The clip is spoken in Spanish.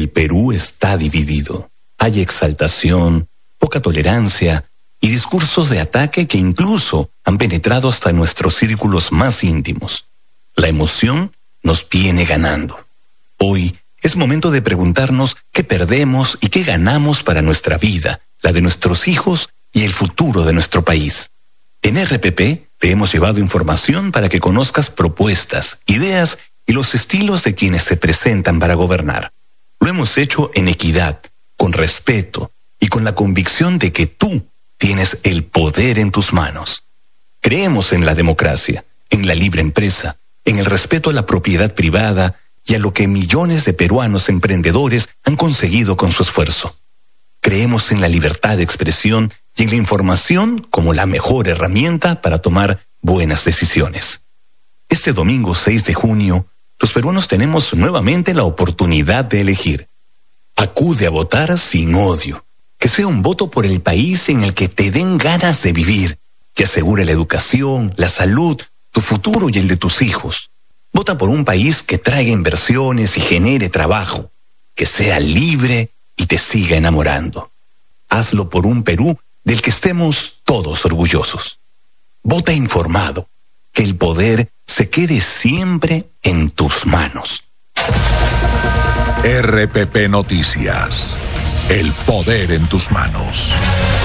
el Perú está dividido. Hay exaltación, poca tolerancia y discursos de ataque que incluso han penetrado hasta nuestros círculos más íntimos. La emoción nos viene ganando. Hoy es momento de preguntarnos qué perdemos y qué ganamos para nuestra vida, la de nuestros hijos y el futuro de nuestro país. En RPP te hemos llevado información para que conozcas propuestas, ideas y los estilos de quienes se presentan para gobernar. Lo hemos hecho en equidad, con respeto y con la convicción de que tú tienes el poder en tus manos. Creemos en la democracia, en la libre empresa, en el respeto a la propiedad privada y a lo que millones de peruanos emprendedores han conseguido con su esfuerzo. Creemos en la libertad de expresión y en la información como la mejor herramienta para tomar buenas decisiones. Este domingo 6 de junio, los peruanos tenemos nuevamente la oportunidad de elegir. Acude a votar sin odio. Que sea un voto por el país en el que te den ganas de vivir, que asegure la educación, la salud, tu futuro y el de tus hijos. Vota por un país que traiga inversiones y genere trabajo, que sea libre y te siga enamorando. Hazlo por un Perú del que estemos todos orgullosos. Vota informado, que el poder se quede siempre en tus manos. RPP Noticias. El poder en tus manos.